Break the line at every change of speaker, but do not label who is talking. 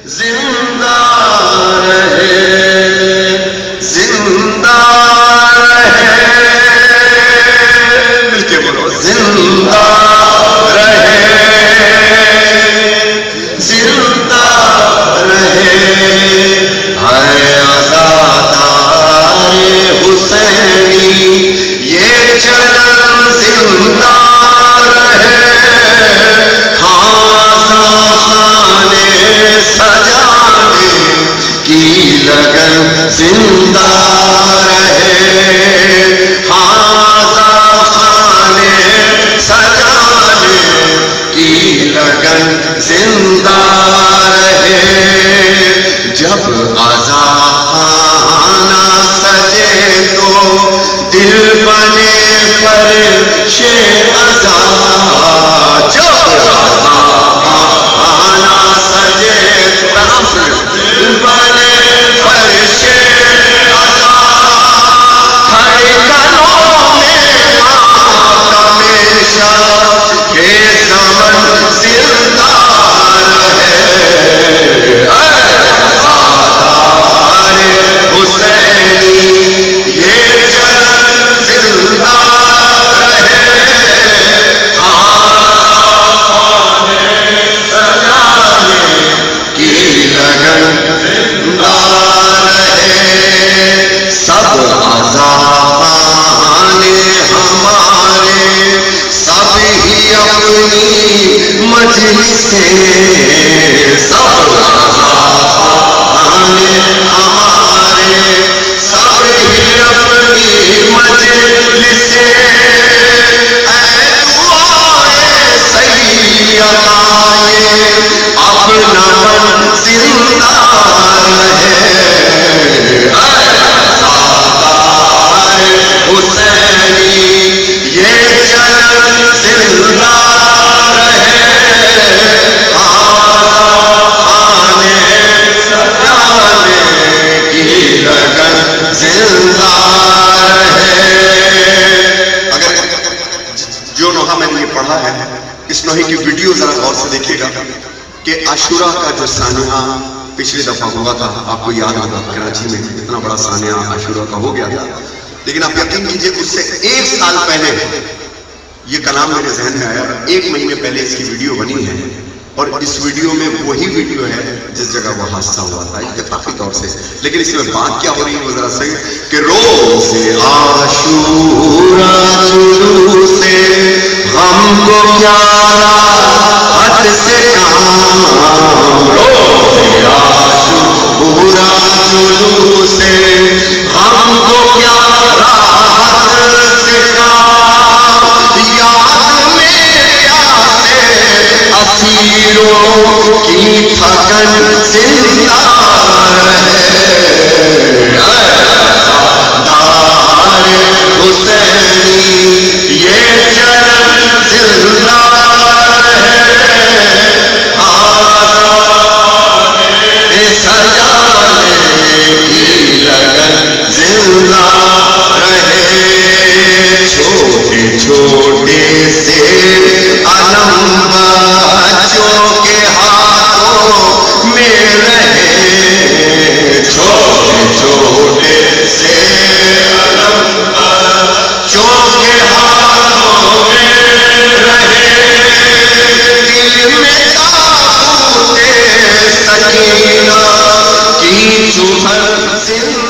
زندہ رہے زندہ رہے مل کے بولو زندہ رہے زندہ رہے ہے عزادار حسینی یہ چلن زندہ رہے سجانے کی لگن زندہ رہے خانہ خانے سجانے کی لگن زندہ رہے جب اذان سجے تو دل بنے فرش اذا جب بنے فرش ہر گلوں میں ہمیشہ کے زمن زندہ رہے عزادار حسینی یہ چلن زندہ رہے خانے سجانے کی لگن زندہ رہے سب اذان ہمارے سب ہی اپنی مجلس سے سب اذان ہمارے سب ہی اپنی مجلس سے اپنا من زندہ رہے عزادار حسینی یہ چلن زندہ رہے خانے سجانے کی لگن زندہ رہے اگر جو نوحہ میں نے یہ پڑھا ہے اس نوحے کی ویڈیو ذرا غور سے دیکھیے گا کہ عاشورہ کا جو سانحہ پچھلی دفعہ ہوا تھا آپ کو یاد ہوگا کراچی میں اتنا بڑا سانحہ عاشورہ کا ہو گیا تھا لیکن آپ یقین کیجئے اس سے 1 سال پہلے یہ کلام میرے ذہن میں آیا 1 مہینے پہلے اس کی ویڈیو بنی ہے اور اس ویڈیو میں وہی ویڈیو ہے جس جگہ وہ حادثہ ہوا تھا اتفاقی طور سے لیکن اس میں بات کیا ہو رہی ہے وہ ذرا صحیح کہ روز عاشورہ شروع سے ہم کو کیا حد سے کام روز عاشورہ شروع سے ہم کو کیا راحت سے کام یاد میں پیاسے اسیروں کی تھکن زندہ رہے عزادار حسینی یہ چلن زندہ رہے خانے سجانے کی لگن زندہ رہے چھوٹے چھوٹے سے علم بچوں کے ہاتھوں میں رہے چھوٹے چھوٹے سے علم بچوں کے ہاتھوں میں رہے دل میں تابوت سکینہ کی چوہر زندہ